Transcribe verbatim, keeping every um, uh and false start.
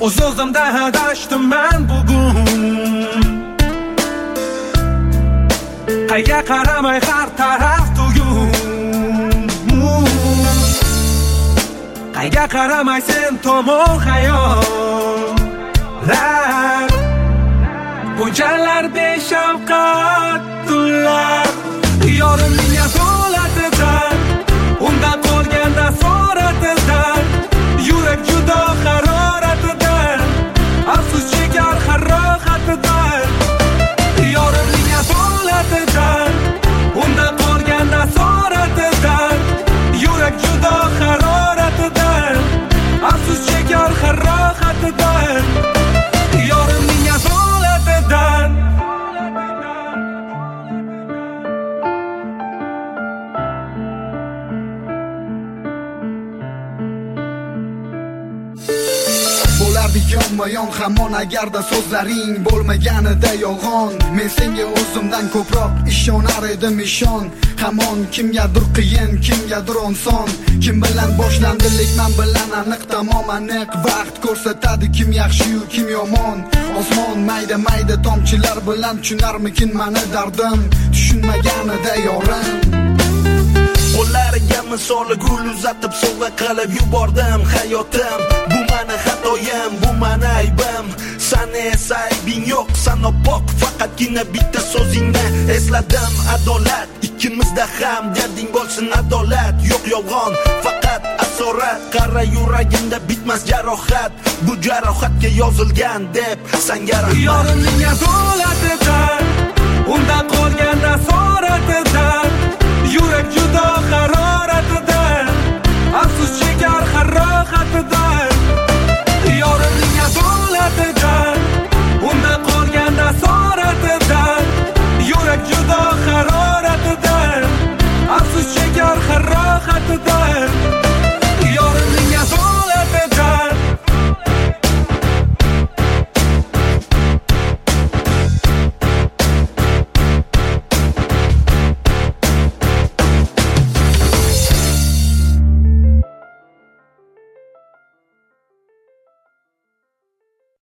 o'z-o'zimda adashdim men bugun. Qayga qaramay har taraf tugun. Qayga qaramay sen tomon xayollar. Bunchalar beshafqat tunlar. Yorimning asolatidan, undan qolgan asoratidan, yurak judo haroratidan, afsus chekar har rohatidan. Yorimning asolatidan, undan qolgan asoratidan, yurak judo haroratidan, afsus chekar har rohatidan. Yorimning asolatidan. Bo'lardik yonma-yon hamon agarda so'zlaring bo'lmaganida yolg'on. Men senga o'zimdan ko'proq ishonar edim, ishon. Hamon kimgadir qiyin, kimgadir oson. Kim bilan boshlandilik, men bilan aniq, tamom aniq. Vaqt ko'rsatadi kim yaxshi-yu kim yomon. Osmon mayda-mayda tomchilar bilan tushunarmikin meni dardim, tushunmaganida yorim. Qo'llariga misoli gul uzatib sovg'a qilib yubordim hayotim. Bu meni xatoyim, bu meni aybim. Sani esa aybing yo'q, sana pok, faqatgina bitta so'zingni esladim. Adolat ikkimizda ham, derding bo'lsin adolat. Yo'q yolg'on, faqat asorat. Qara yuragimda bitmas jarohat, bu jarohatga yozilgan deb sanga rahmat. Yorimning asolati